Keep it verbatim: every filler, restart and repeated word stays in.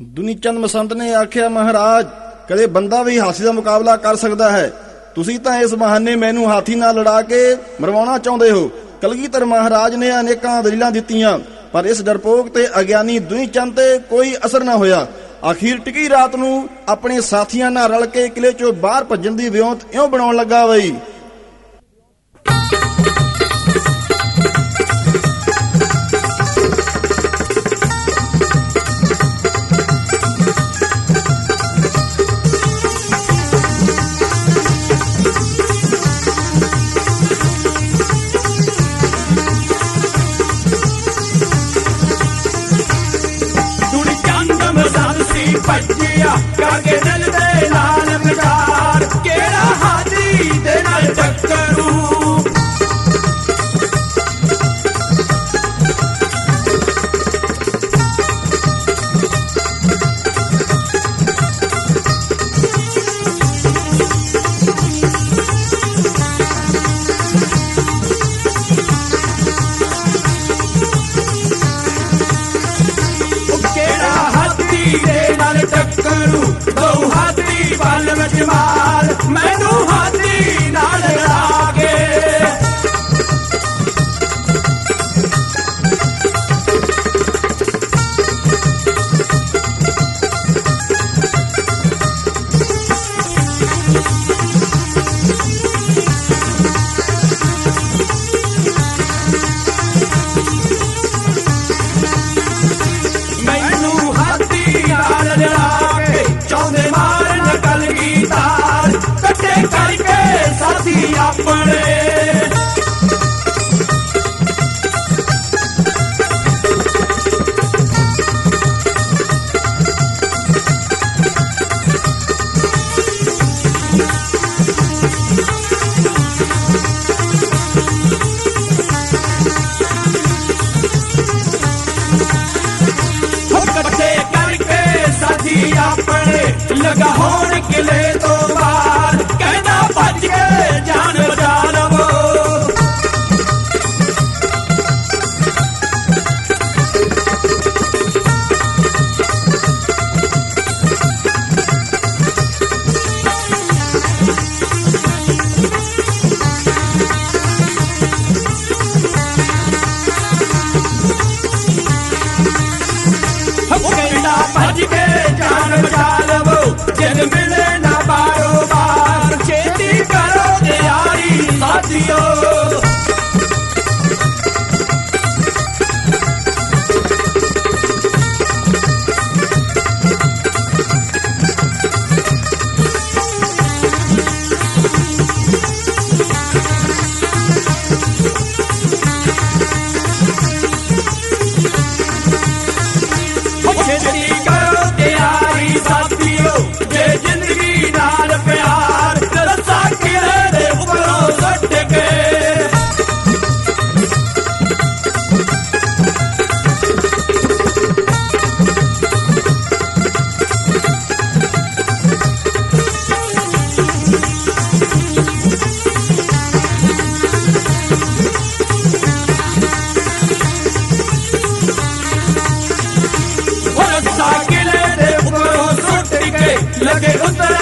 ਦੁਨੀਚੰਦ ਮਸੰਤ ਨੇ ਆਖਿਆ, ਮਹਾਰਾਜ ਕਦੇ ਬੰਦਾ ਵੀ ਹਾਥੀ ਦਾ ਮੁਕਾਬਲਾ ਕਰ ਸਕਦਾ ਹੈ। ਤੁਸੀਂ ਤਾਂ ਇਸ ਬਹਾਨੇ ਮੈਨੂੰ ਹਾਥੀ ਨਾਲ ਲੜਾ ਕੇ ਮਰਵਾਉਣਾ ਚਾਹੁੰਦੇ ਹੋ। ਕਲਗੀਧਰ ਮਹਾਰਾਜ ਨੇ ਅਨੇਕਾਂ ਦਲੀਲਾਂ ਦਿੱਤੀਆਂ, ਪਰ ਇਸ ਡਰਪੋਕ ਤੇ ਅਗਿਆਨੀ ਦੁਨੀਚੰਦ ਤੇ ਕੋਈ ਅਸਰ ਨਾ ਹੋਇਆ। ਆਖਿਰ ਟਿਕੀ ਰਾਤ ਨੂੰ ਆਪਣੇ ਸਾਥੀਆਂ ਨਾਲ ਰਲ ਕੇ ਕਿਲੇ ਚੋਂ ਬਾਹਰ ਭੱਜਣ ਦੀ ਵਿਉਂਤ ਇਉਂ ਬਣਾਉਣ ਲੱਗਾ ਬਈ। ਭੱਜਿਆ ਕਾਗੇ ਦਿਲ ਦੇ ਨਾਲ ਵਿਚਾਰ, ਕਿਹੜਾ ਹਾਥੀ ਦੇ ਨਾਲ ਟੱਕਰੂ। ਟੱਕਰੂ ਦੋ ਹਾਥੀ ਬਲ ਵਿੱਚ ਮਾਰ, ਮੈਨੂੰ ਹਾਥੀ ਨਾਲ ਲੜਾ ਕੇ। ਮੈਨੂੰ ਹਾਥੀ ਨਾਲ ਲੜਾ ਕੇ ਚਾਹੁੰਦੇ ਮਾਰਨ ਕਲਗੀਧਰ, ਇਕੱਠੇ ਕਰਕੇ ਸਾਥੀ ਆਪਣੇ। ਆਪਣੇ ਲਗਾ ਹੋਣ ਕਿਲੇ ਤੋਂ ਬਾਹਰ, ਕਹਿੰਦਾ ਭੱਜ ਕੇ ਜਾਨ ਬਚਾ ਲਵੋ। ਕਹਿੰਦਾ ਭੱਜ ਕੇ ਜਾਨ ਬਚਾ ਲਵੋ, ਜਿੰਨ ਮਿਲੇ ਨਾ ਬਾਰੋ ਬਾਰ, ਛੇਤੀ ਕਰੋ ਤਿਆਰੀ ਸਾਥੀਓ। ਛੇਤੀ ਕਰੋ ਤਿਆਰੀ ਸਾਥੀਓ, ਜੇ ਜ਼ਿੰਦਗੀ ਨਾਲ ਪਿਆਰ, ਰੱਸਾ ਕਿਲੇ ਦੇ ਉੱਪਰੋਂ ਸੁੱਟ ਕੇ। ਰੱਸਾ ਕਿਲੇ ਦੇ ਉੱਪਰੋਂ ਸੁੱਟ ਕੇ ਲੱਗੇ ਉਤਰ